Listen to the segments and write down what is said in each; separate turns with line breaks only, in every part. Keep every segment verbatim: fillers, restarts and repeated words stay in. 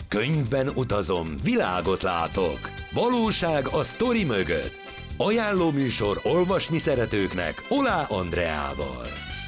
Könyvben utazom, világot látok. Valóság a sztori mögött. Ajánló műsor olvasni szeretőknek Olá Andreával.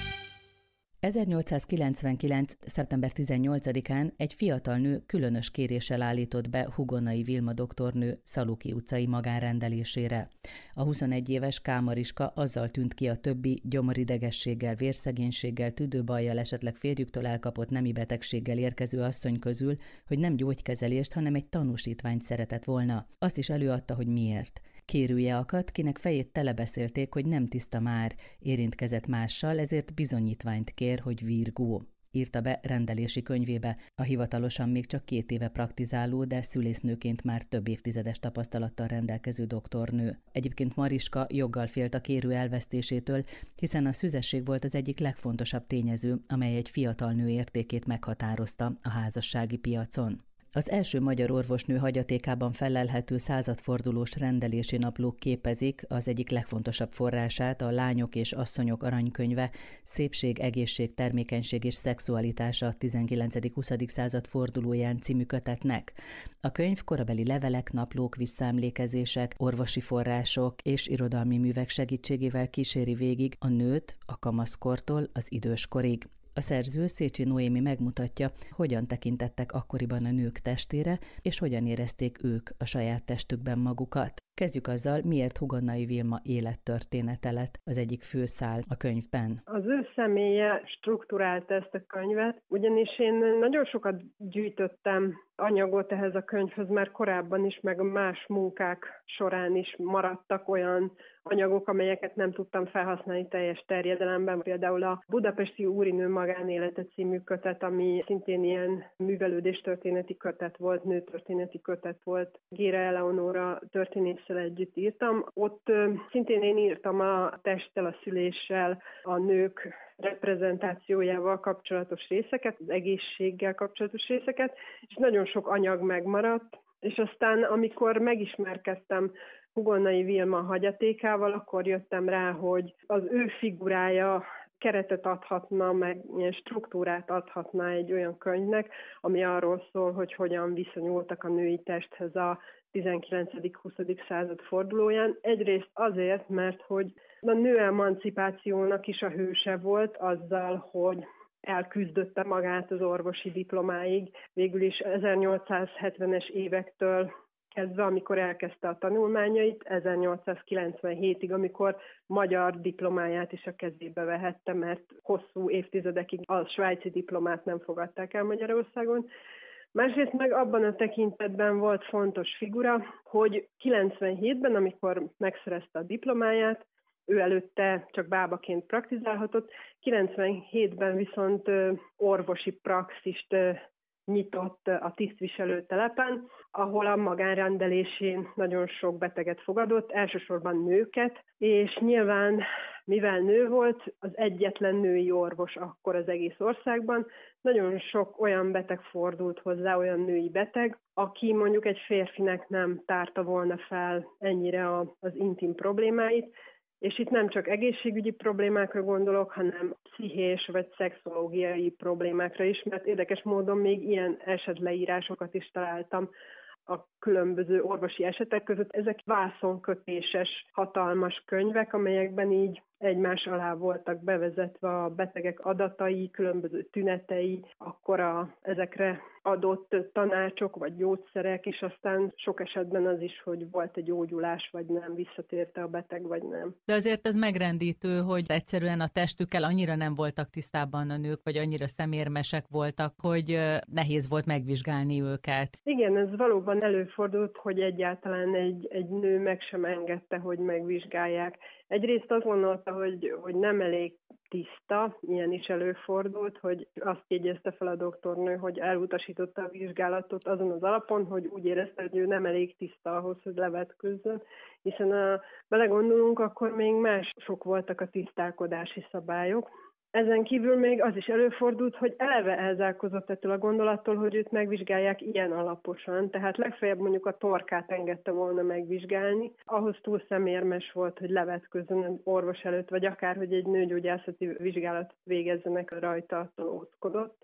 ezernyolcszázkilencvenkilenc. szeptember tizennyolcadikán egy fiatal nő különös kéréssel állított be Hugonai Vilma doktornő Szaluki utcai magánrendelésére. A huszonegy éves K. Mariska azzal tűnt ki a többi gyomoridegességgel, vérszegénységgel, tüdőbajjal, esetleg férjüktől elkapott nemi betegséggel érkező asszony közül, hogy nem gyógykezelést, hanem egy tanúsítványt szeretett volna. Azt is előadta, hogy miért. Kérője akadt, kinek fejét telebeszélték, hogy nem tiszta már, érintkezett mással, ezért bizonyítványt kér, hogy virgó. Írta be rendelési könyvébe a hivatalosan még csak két éve praktizáló, de szülésznőként már több évtizedes tapasztalattal rendelkező doktornő. Egyébként Mariska joggal félt a kérő elvesztésétől, hiszen a szüzesség volt az egyik legfontosabb tényező, amely egy fiatal nő értékét meghatározta a házassági piacon. Az első magyar orvosnő hagyatékában fellelhető századfordulós rendelési naplók képezik az egyik legfontosabb forrását, a Lányok és asszonyok aranykönyve, Szépség, egészség, termékenység és szexualitása a tizenkilencedik-huszadik század fordulóján című kötetnek. A könyv korabeli levelek, naplók, visszaemlékezések, orvosi források és irodalmi művek segítségével kíséri végig a nőt a kamaszkortól az időskorig. A szerző, Szécsi Noémi megmutatja, hogyan tekintettek akkoriban a nők testére, és hogyan érezték ők a saját testükben magukat. Kezdjük azzal, miért Hugonai Vilma élettörténete lett az egyik főszál a könyvben.
Az ő személye strukturálta ezt a könyvet, ugyanis én nagyon sokat gyűjtöttem anyagot ehhez a könyvhöz, már korábban is, meg más munkák során is maradtak olyan anyagok, amelyeket nem tudtam felhasználni teljes terjedelemben. Például a Budapesti Úrinő magánélete című kötet, ami szintén ilyen művelődéstörténeti kötet volt, nőtörténeti kötet volt. Géra Eleonóra történésszel együtt írtam. Ott szintén én írtam a testtel, a szüléssel, a nők reprezentációjával kapcsolatos részeket, az egészséggel kapcsolatos részeket, és nagyon sok anyag megmaradt, és aztán amikor megismerkeztem Hugonai Vilma hagyatékával, akkor jöttem rá, hogy az ő figurája keretet adhatna, meg ilyen struktúrát adhatna egy olyan könyvnek, ami arról szól, hogy hogyan viszonyultak a női testhez a tizenkilencedik-huszadik század fordulóján. Egyrészt azért, mert hogy a nő emancipációnak is a hőse volt azzal, hogy elküzdötte magát az orvosi diplomáig. Végül is ezernyolcszázhetvenes évektől kezdve, amikor elkezdte a tanulmányait, ezernyolcszázkilencvenhétig, amikor magyar diplomáját is a kezébe vehette, mert hosszú évtizedekig a svájci diplomát nem fogadták el Magyarországon. Másrészt meg abban a tekintetben volt fontos figura, hogy kilencvenhétben, amikor megszerezte a diplomáját, ő előtte csak bábaként praktizálhatott, kilencvenhétben viszont orvosi praxist nyitott a tisztviselőtelepen, ahol a magánrendelésén nagyon sok beteget fogadott, elsősorban nőket, és nyilván, mivel nő volt, az egyetlen női orvos akkor az egész országban, nagyon sok olyan beteg fordult hozzá, olyan női beteg, aki mondjuk egy férfinek nem tárta volna fel ennyire az intim problémáit, és itt nem csak egészségügyi problémákra gondolok, hanem pszichés vagy szexológiai problémákra is, mert érdekes módon még ilyen esetleírásokat is találtam a különböző orvosi esetek között. Ezek vászonkötéses, hatalmas könyvek, amelyekben így egymás alá voltak bevezetve a betegek adatai, különböző tünetei, akkor a, ezekre adott tanácsok vagy gyógyszerek, és aztán sok esetben az is, hogy volt egy gyógyulás, vagy nem, visszatérte a beteg, vagy nem.
De azért ez megrendítő, hogy egyszerűen a testükkel annyira nem voltak tisztában a nők, vagy annyira szemérmesek voltak, hogy nehéz volt megvizsgálni őket.
Igen, ez valóban előfordult, hogy egyáltalán egy, egy nő meg sem engedte, hogy megvizsgálják. Egyrészt azt gondolta, hogy, hogy nem elég tiszta, ilyen is előfordult, hogy azt jegyezte fel a doktornő, hogy elutasította a vizsgálatot azon az alapon, hogy úgy érezte, hogy ő nem elég tiszta ahhoz, hogy levetkőzzön, hiszen ha belegondolunk, akkor még mások voltak a tisztálkodási szabályok. Ezen kívül még az is előfordult, hogy eleve elzárkózott ettől a gondolattól, hogy őt megvizsgálják ilyen alaposan, tehát legfeljebb mondjuk a torkát engedte volna megvizsgálni, ahhoz túl szemérmes volt, hogy levetkőzzön orvos előtt, vagy akár, hogy egy nőgyógyászati vizsgálatot végezzenek rajta, attól óckodott.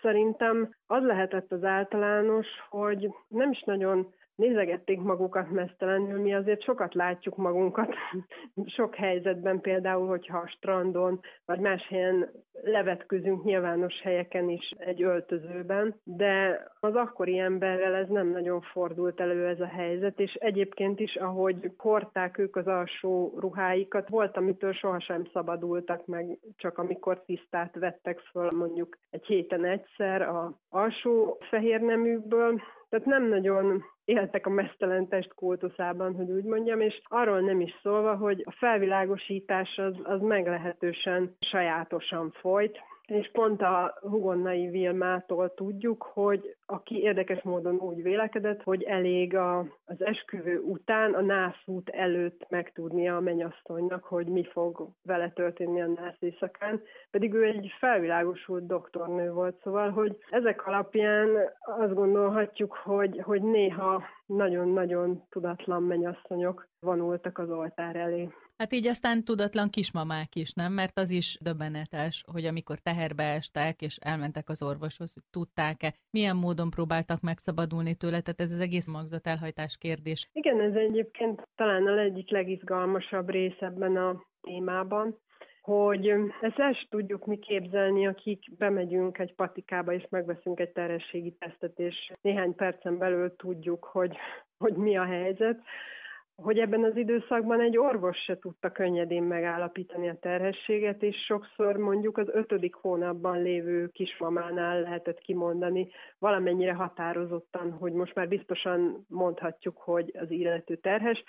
szerintem az lehetett az általános, hogy nem is nagyon nézegették magukat meztelenül, mi azért sokat látjuk magunkat sok helyzetben, például, hogyha a strandon, vagy más helyen levetközünk nyilvános helyeken is egy öltözőben, de az akkori emberrel ez nem nagyon fordult elő ez a helyzet, és egyébként is, ahogy hordták ők az alsó ruháikat, volt, amitől sohasem szabadultak meg, csak amikor tisztát vettek föl, mondjuk egy héten egyszer az alsó fehérneműkből, tehát nem nagyon éltek a meztelen test kultuszában, hogy úgy mondjam, és arról nem is szólva, hogy a felvilágosítás az, az meglehetősen sajátosan folyt, és pont a Hugonnai Vilmától tudjuk, hogy aki érdekes módon úgy vélekedett, hogy elég a, az esküvő után, a nászút előtt megtudnia a mennyasszonynak, hogy mi fog vele történni a nász éjszakán, pedig ő egy felvilágosult doktornő volt, szóval, hogy ezek alapján azt gondolhatjuk, hogy, hogy néha nagyon-nagyon tudatlan mennyasszonyok vonultak az oltár elé.
Hát így aztán tudatlan kismamák is, nem? Mert az is döbbenetes, hogy amikor teherbe estek, és elmentek az orvoshoz, hogy tudták-e, milyen módon próbáltak megszabadulni tőle, tehát ez az egész magzatelhajtás kérdés.
Igen, ez egyébként talán az egyik legizgalmasabb rész ebben a témában, hogy ezt el sem tudjuk mi képzelni, akik bemegyünk egy patikába, és megveszünk egy terhességi tesztet, és néhány percen belül tudjuk, hogy, hogy mi a helyzet, hogy ebben az időszakban egy orvos se tudta könnyedén megállapítani a terhességet, és sokszor mondjuk az ötödik hónapban lévő kismamánál lehetett kimondani valamennyire határozottan, hogy most már biztosan mondhatjuk, hogy az illető terhes.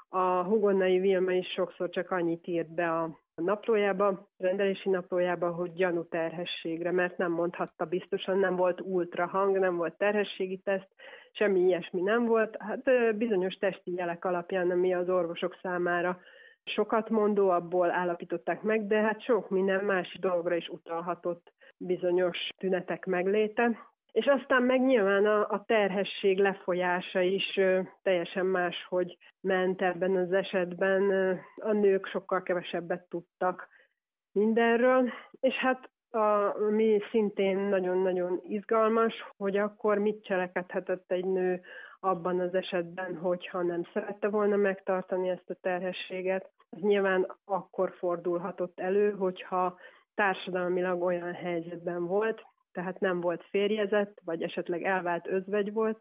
A Hugonnai Vilma is sokszor csak annyit írt be a naplójába, rendelési naplójába, hogy gyanú terhességre, mert nem mondhatta biztosan, nem volt ultrahang, nem volt terhességi teszt, semmi ilyesmi nem volt. Hát bizonyos testi jelek alapján, ami az orvosok számára sokat mondó, abból állapították meg, de hát sok minden más dologra is utalhatott bizonyos tünetek megléte. És aztán meg nyilván a, a terhesség lefolyása is ö, teljesen máshogy ment ebben az esetben. A nők sokkal kevesebbet tudtak mindenről, és hát a, ami szintén nagyon-nagyon izgalmas, hogy akkor mit cselekedhetett egy nő abban az esetben, hogyha nem szerette volna megtartani ezt a terhességet. Ez nyilván akkor fordulhatott elő, hogyha társadalmilag olyan helyzetben volt, tehát nem volt férjezett, vagy esetleg elvált özvegy volt,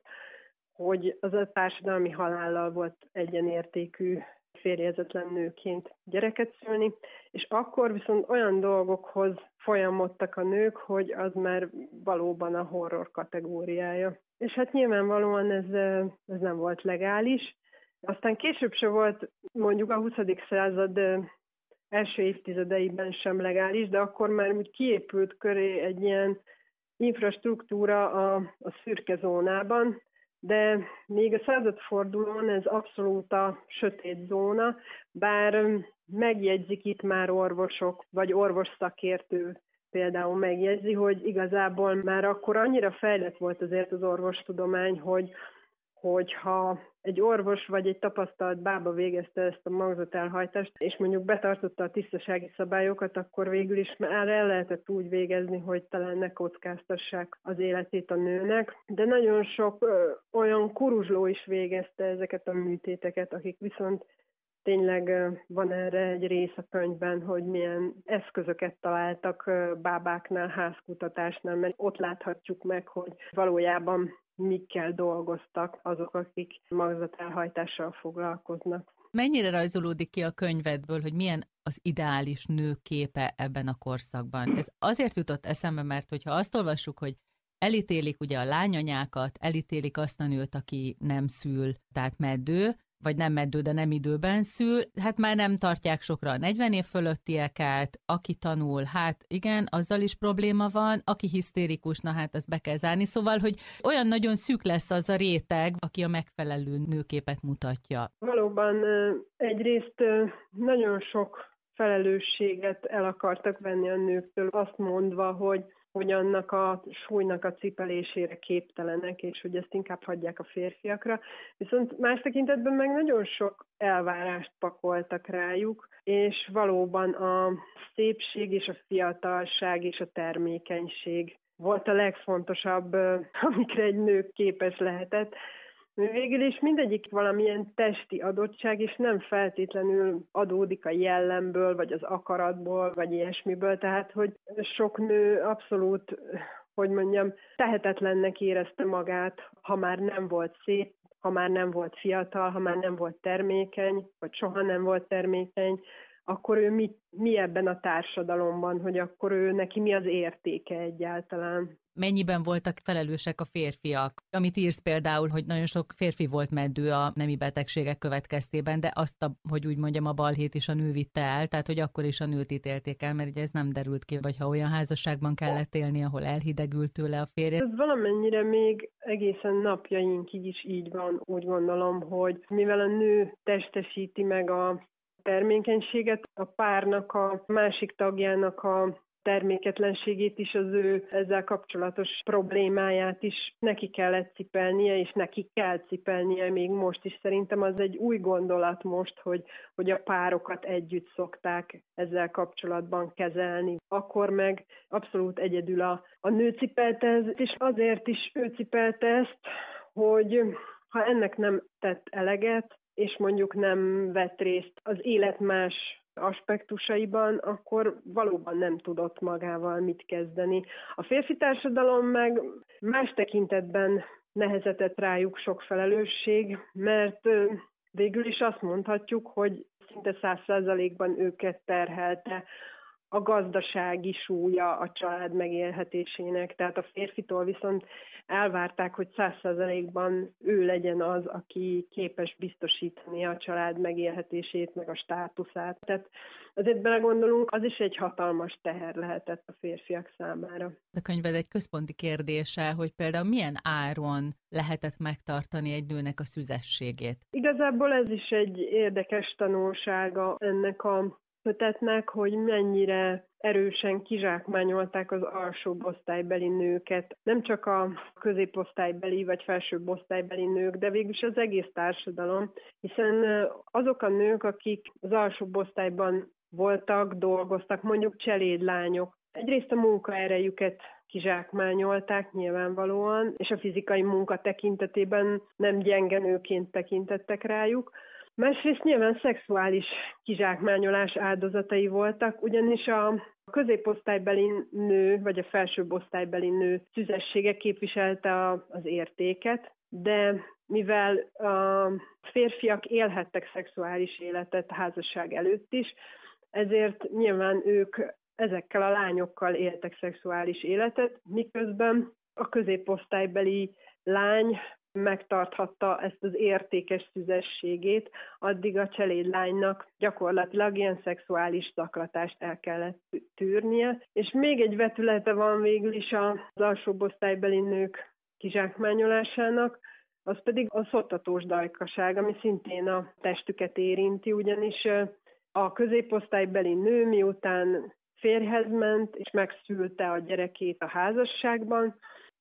hogy az a társadalmi halállal volt egyenértékű férjezetlen nőként gyereket szülni, és akkor viszont olyan dolgokhoz folyamodtak a nők, hogy az már valóban a horror kategóriája. És hát nyilvánvalóan ez, ez nem volt legális. Aztán később se volt mondjuk a huszadik század első évtizedeiben sem legális, de akkor már úgy kiépült köré egy ilyen infrastruktúra a, a szürke zónában, de még a századfordulón ez abszolút a sötét zóna, bár megjegyzik itt már orvosok, vagy orvosszakértő például megjegyzi, hogy igazából már akkor annyira fejlett volt azért az orvostudomány, hogy hogyha egy orvos vagy egy tapasztalt bába végezte ezt a magzatelhajtást, és mondjuk betartotta a tisztasági szabályokat, akkor végül is már el lehetett úgy végezni, hogy talán ne kockáztassák az életét a nőnek. De nagyon sok ö, olyan kuruzsló is végezte ezeket a műtéteket, akik viszont tényleg ö, van erre egy rész a könyvben, hogy milyen eszközöket találtak ö, bábáknál, házkutatásnál, mert ott láthatjuk meg, hogy valójában mikkel dolgoztak azok, akik magzatelhajtással foglalkoznak.
Mennyire rajzolódik ki a könyvedből, hogy milyen az ideális nő képe ebben a korszakban? Ez azért jutott eszembe, mert hogyha azt olvassuk, hogy elítélik ugye a lányanyákat, elítélik azt a nőt, aki nem szül, tehát meddő, vagy nem meddő, de nem időben szül, hát már nem tartják sokra a negyven év fölöttieket, aki tanul, hát igen, azzal is probléma van, aki hisztérikus, na hát ezt be kell zárni, szóval, hogy olyan nagyon szűk lesz az a réteg, aki a megfelelő nőképet mutatja.
Valóban egyrészt nagyon sok felelősséget el akartak venni a nőktől, azt mondva, hogy hogy annak a súlynak a cipelésére képtelenek, és hogy ezt inkább hagyják a férfiakra. Viszont más tekintetben meg nagyon sok elvárást pakoltak rájuk, és valóban a szépség és a fiatalság és a termékenység volt a legfontosabb, amikre egy nő képes lehetett. Végül is mindegyik valamilyen testi adottság, és nem feltétlenül adódik a jellemből, vagy az akaratból, vagy ilyesmiből. Tehát, hogy sok nő abszolút, hogy mondjam, tehetetlennek érezte magát, ha már nem volt szép, ha már nem volt fiatal, ha már nem volt termékeny, vagy soha nem volt termékeny, akkor ő mi, mi ebben a társadalomban, hogy akkor ő neki mi az értéke egyáltalán.
Mennyiben voltak felelősek a férfiak? Amit írsz például, hogy nagyon sok férfi volt meddő a nemi betegségek következtében, de azt, a, hogy úgy mondjam, a balhét is a nő vitte el, tehát hogy akkor is a nőt ítélték el, mert ugye ez nem derült ki, vagy ha olyan házasságban kellett élni, ahol elhidegült tőle a férje.
Ez valamennyire még egészen napjainkig is így van, úgy gondolom, hogy mivel a nő testesíti meg a termékenységet, a párnak, a másik tagjának a terméketlenségét is, az ő ezzel kapcsolatos problémáját is neki kellett cipelnie, és neki kell cipelnie még most is. Szerintem az egy új gondolat most, hogy, hogy a párokat együtt szokták ezzel kapcsolatban kezelni. Akkor meg abszolút egyedül a, a nő cipelte ezt, és azért is ő cipelte ezt, hogy ha ennek nem tett eleget, és mondjuk nem vett részt az élet más aspektusaiban, akkor valóban nem tudott magával mit kezdeni. A férfi társadalom meg más tekintetben nehezetett rájuk sok felelősség, mert végül is azt mondhatjuk, hogy szinte száz százalékban őket terhelte a gazdasági súlya a család megélhetésének. Tehát a férfitól viszont elvárták, hogy száz százalékban ő legyen az, aki képes biztosítani a család megélhetését, meg a státuszát. Tehát azért belegondolunk, az is egy hatalmas teher lehetett a férfiak számára.
A könyved egy központi kérdése, hogy például milyen áron lehetett megtartani egy nőnek a szüzességét?
Igazából ez is egy érdekes tanulsága ennek a kötetnek, hogy mennyire erősen kizsákmányolták az alsóbb osztálybeli nőket. Nem csak a középosztálybeli vagy felsőbb osztálybeli nők, de végülis az egész társadalom, hiszen azok a nők, akik az alsóbb osztályban voltak, dolgoztak, mondjuk cselédlányok, egyrészt a munkaerejüket kizsákmányolták nyilvánvalóan, és a fizikai munka tekintetében nem gyenge nőként tekintettek rájuk. Másrészt nyilván szexuális kizsákmányolás áldozatai voltak, ugyanis a középosztálybeli nő, vagy a felsőbb osztálybeli nő szüzessége képviselte az értéket, de mivel a férfiak élhettek szexuális életet a házasság előtt is, ezért nyilván ők ezekkel a lányokkal éltek szexuális életet, miközben a középosztálybeli lány megtarthatta ezt az értékes szüzességét, addig a cselédlánynak gyakorlatilag ilyen szexuális zaklatást el kellett tűrnie. És még egy vetülete van végül is az alsóbb osztálybeli nők kizsákmányolásának, az pedig a szoptatós dajkaság, ami szintén a testüket érinti, ugyanis a középosztálybeli nő miután férjhez ment és megszülte a gyerekét a házasságban,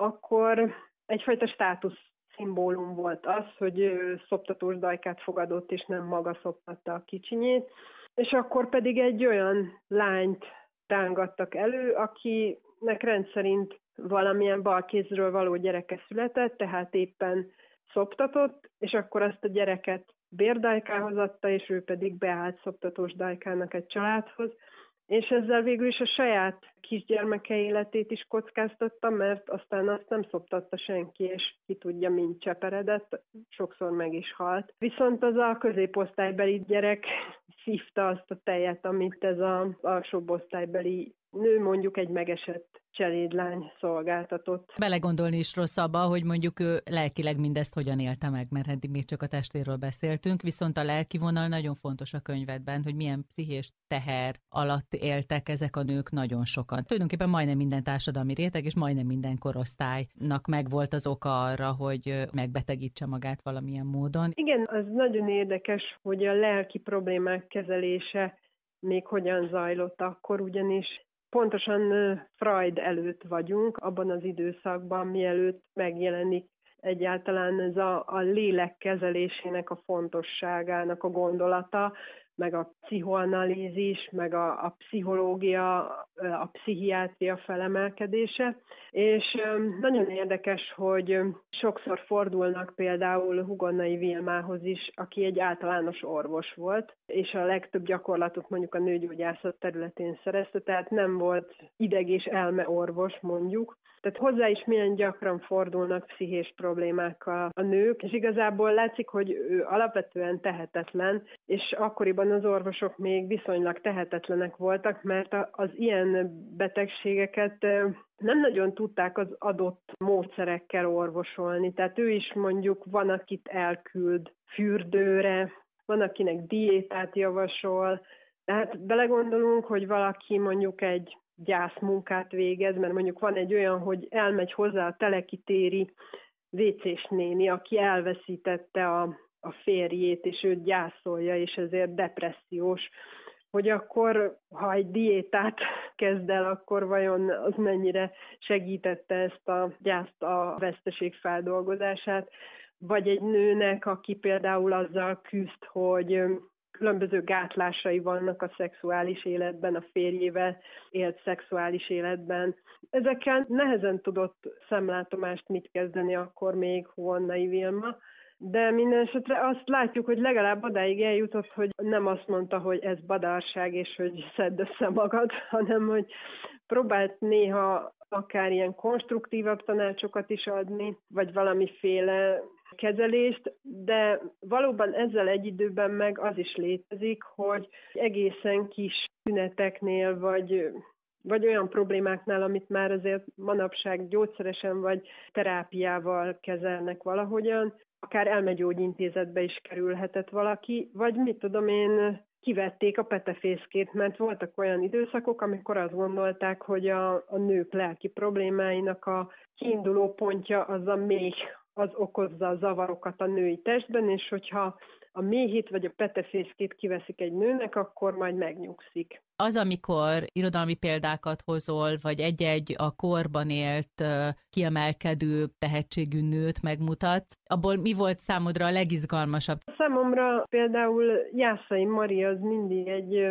akkor egyfajta státusz szimbólum volt az, hogy szoptatós dajkát fogadott, és nem maga szoptatta a kicsinyét, és akkor pedig egy olyan lányt rángattak elő, akinek rendszerint valamilyen balkézről való gyereke született, tehát éppen szoptatott, és akkor azt a gyereket bérdajkához adta, és ő pedig beállt szoptatós dajkának egy családhoz, és ezzel végül is a saját kisgyermeke életét is kockáztatta, mert aztán azt nem szoptatta senki, és ki tudja, mind cseperedett, sokszor meg is halt. Viszont az a középosztálybeli gyerek szívta azt a tejet, amit ez az alsóbb osztálybeli nő, mondjuk egy megesett cselédlány szolgáltatott.
Belegondolni is rossz abba, hogy mondjuk ő lelkileg mindezt hogyan élte meg, mert eddig még csak a testéről beszéltünk, viszont a lelki vonal nagyon fontos a könyvedben, hogy milyen pszichés teher alatt éltek ezek a nők nagyon sokan. Tulajdonképpen majdnem minden társadalmi réteg és majdnem minden korosztálynak megvolt az oka arra, hogy megbetegítse magát valamilyen módon.
Igen, az nagyon érdekes, hogy a lelki problémák kezelése még hogyan zajlott akkor, ugyanis pontosan Freud előtt vagyunk, abban az időszakban, mielőtt megjelenik egyáltalán ez a, a lélek kezelésének a fontosságának a gondolata, meg a pszichoanalízis, meg a, a pszichológia, a pszichiátria felemelkedése, és nagyon érdekes, hogy sokszor fordulnak például Hugonnai Vilmához is, aki egy általános orvos volt, és a legtöbb gyakorlatot mondjuk a nőgyógyászat területén szerezte, tehát nem volt ideg- és elmeorvos mondjuk. Tehát hozzá is milyen gyakran fordulnak pszichés problémákkal a nők, és igazából látszik, hogy ő alapvetően tehetetlen, és akkoriban az orvosok még viszonylag tehetetlenek voltak, mert az ilyen betegségeket nem nagyon tudták az adott módszerekkel orvosolni. Tehát ő is mondjuk van, akit elküld fürdőre, van, akinek diétát javasol. Tehát belegondolunk, hogy valaki mondjuk egy gyászmunkát végez, mert mondjuk van egy olyan, hogy elmegy hozzá a telekitéri vécés néni, aki elveszítette a, a férjét, és őt gyászolja, és ezért depressziós, hogy akkor, ha egy diétát kezd el, akkor vajon az mennyire segítette ezt a gyászt, a veszteség feldolgozását, vagy egy nőnek, aki például azzal küzd, hogy különböző gátlásai vannak a szexuális életben, a férjével élt szexuális életben. Ezekkel nehezen tudott szemlátomást mit kezdeni akkor még Hugonnai Vilma, de minden esetre azt látjuk, hogy legalább odáig eljutott, hogy nem azt mondta, hogy ez badarság, és hogy szedd össze magad, hanem hogy próbált néha akár ilyen konstruktívabb tanácsokat is adni, vagy valamiféle kezelést, de valóban ezzel egy időben meg az is létezik, hogy egészen kis tüneteknél, vagy, vagy olyan problémáknál, amit már azért manapság gyógyszeresen vagy terápiával kezelnek valahogyan, akár elmegyógyintézetbe is kerülhetett valaki, vagy mit tudom én, kivették a petefészkét, mert voltak olyan időszakok, amikor azt gondolták, hogy a, a nők lelki problémáinak a kiinduló pontja az a méh, az okozza a zavarokat a női testben, és hogyha a méhét vagy a petefészkét kiveszik egy nőnek, akkor majd megnyugszik.
Az, amikor irodalmi példákat hozol, vagy egy-egy a korban élt, kiemelkedő tehetségű nőt megmutatsz, abból mi volt számodra a legizgalmasabb?
Számomra például Jászai Mari az mindig egy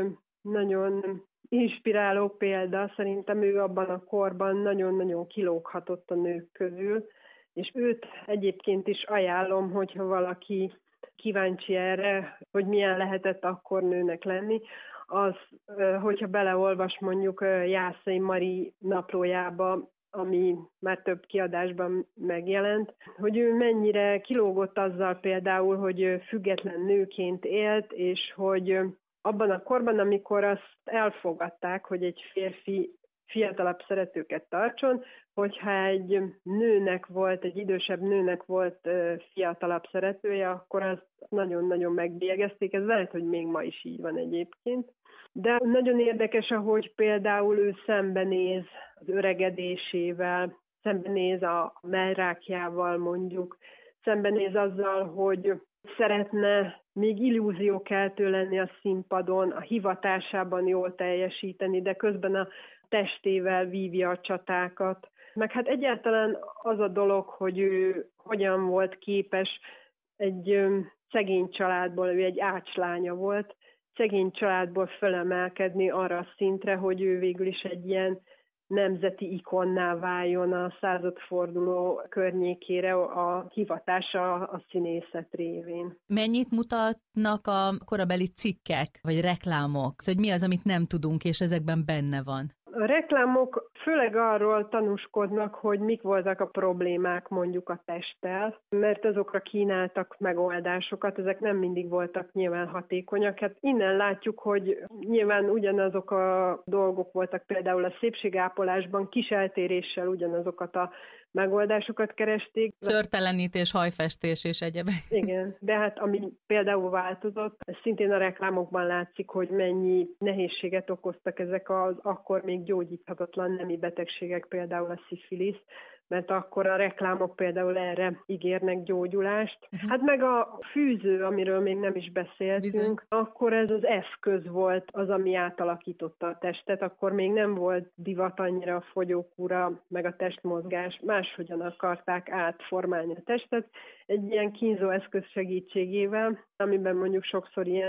nagyon inspiráló példa. Szerintem ő abban a korban nagyon-nagyon kilóghatott a nők közül, és őt egyébként is ajánlom, hogyha valaki kíváncsi erre, hogy milyen lehetett akkor nőnek lenni, az, hogyha beleolvas mondjuk Jászai Mari naplójába, ami már több kiadásban megjelent, hogy ő mennyire kilógott azzal például, hogy független nőként élt, és hogy abban a korban, amikor azt elfogadták, hogy egy férfi fiatalabb szeretőket tartson, hogyha egy nőnek volt, egy idősebb nőnek volt fiatalabb szeretője, akkor azt nagyon-nagyon megbélyegezték. Ez lehet, hogy még ma is így van egyébként. De nagyon érdekes, ahogy például ő szembenéz az öregedésével, szembenéz a mellrákjával mondjuk, szembenéz azzal, hogy szeretne még illúziókeltő lenni a színpadon, a hivatásában jól teljesíteni, de közben a testével vívja a csatákat. Meg hát egyáltalán az a dolog, hogy ő hogyan volt képes egy szegény családból, ő egy ácslánya volt, szegény családból fölemelkedni arra a szintre, hogy ő végül is egy ilyen nemzeti ikonná váljon a századforduló környékére a hivatása a színészet révén.
Mennyit mutatnak a korabeli cikkek, vagy reklámok? Szóval, hogy mi az, amit nem tudunk, és ezekben benne van?
A reklámok főleg arról tanúskodnak, hogy mik voltak a problémák mondjuk a testtel, mert azokra kínáltak megoldásokat, ezek nem mindig voltak nyilván hatékonyak. Hát innen látjuk, hogy nyilván ugyanazok a dolgok voltak például a szépségápolásban, kis eltéréssel ugyanazokat a megoldásokat keresték.
Szőrtelenítés, hajfestés és egyebek.
Igen, de hát ami például változott, szintén a reklámokban látszik, hogy mennyi nehézséget okoztak ezek az akkor még gyógyíthatatlan nemi betegségek, például a szifilisz, mert akkor a reklámok például erre ígérnek gyógyulást. Uh-huh. Hát meg a fűző, amiről még nem is beszéltünk, Bizony. Akkor ez az eszköz volt az, ami átalakította a testet, akkor még nem volt divat annyira a fogyókúra, meg a testmozgás, máshogyan akarták átformálni a testet, egy ilyen kínzó eszköz segítségével, amiben mondjuk sokszor ilyen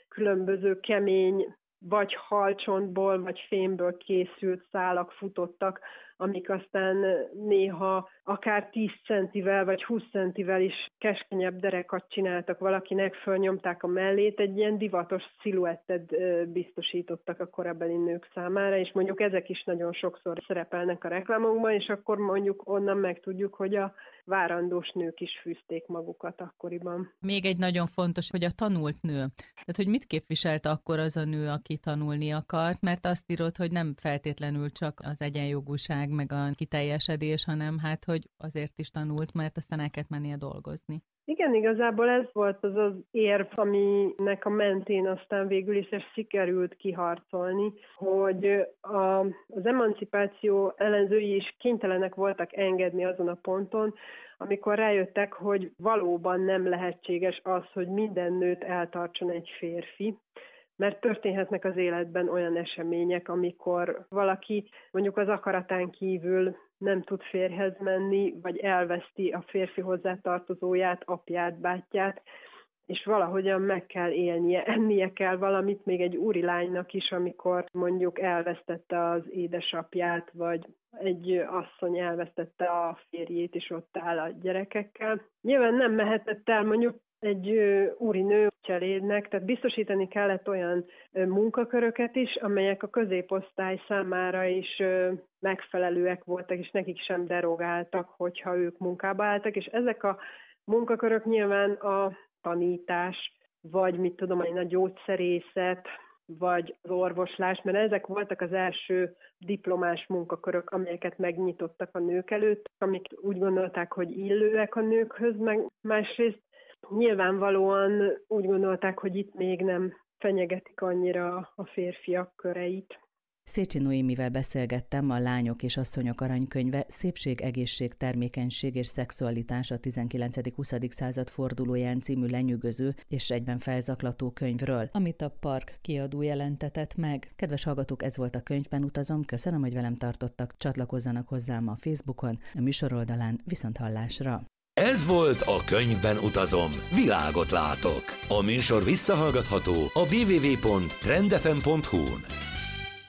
különböző kemény, vagy halcsontból, vagy fémből készült szálak futottak, amik aztán néha akár tíz centivel, vagy húsz centivel is keskenyebb derekat csináltak valakinek, fölnyomták a mellét, egy ilyen divatos sziluettet biztosítottak a korabeli nők számára, és mondjuk ezek is nagyon sokszor szerepelnek a reklámokban, és akkor mondjuk onnan megtudjuk, hogy a várandós nők is fűzték magukat akkoriban.
Még egy nagyon fontos, hogy a tanult nő. Tehát, hogy mit képviselt akkor az a nő, aki tanulni akart, mert azt írod, hogy nem feltétlenül csak az egyenjogúság, meg a kiteljesedés, hanem hát, hogy azért is tanult, mert aztán el kellett mennie dolgozni.
Igen, igazából ez volt az az érv, aminek a mentén aztán végül is ezt sikerült kiharcolni, hogy a, az emancipáció ellenzői is kénytelenek voltak engedni azon a ponton, amikor rájöttek, hogy valóban nem lehetséges az, hogy minden nőt eltartson egy férfi, mert történhetnek az életben olyan események, amikor valaki mondjuk az akaratán kívül nem tud férjhez menni, vagy elveszti a férfi hozzátartozóját, apját, bátyját, és valahogyan meg kell élnie, ennie kell valamit még egy úri lánynak is, amikor mondjuk elvesztette az édesapját, vagy egy asszony elvesztette a férjét, és ott áll a gyerekekkel. Nyilván nem mehetett el mondjuk egy úri nő cselédnek, tehát biztosítani kellett olyan munkaköröket is, amelyek a középosztály számára is megfelelőek voltak, és nekik sem derogáltak, hogyha ők munkába álltak, és ezek a munkakörök nyilván a tanítás, vagy mit tudom én, a gyógyszerészet, vagy az orvoslás, mert ezek voltak az első diplomás munkakörök, amelyeket megnyitottak a nők előtt, amik úgy gondolták, hogy illőek a nőkhöz, meg másrészt nyilvánvalóan úgy gondolták, hogy itt még nem fenyegetik annyira a férfiak köreit.
Szécsi Noémivel beszélgettem, a Lányok és asszonyok aranykönyve Szépség, egészség, termékenység és szexualitás a tizenkilencedik-huszadik század fordulóján című lenyűgöző és egyben felzaklató könyvről, amit a Park kiadó jelentetett meg. Kedves hallgatók, ez volt a Könyvben utazom, köszönöm, hogy velem tartottak, csatlakozzanak hozzám a Facebookon, a műsor oldalán. Viszonthallásra!
Ez volt a Könyvben utazom, világot látok. A műsor visszahallgatható a double-u double-u double-u pont trend f m pont h u-n.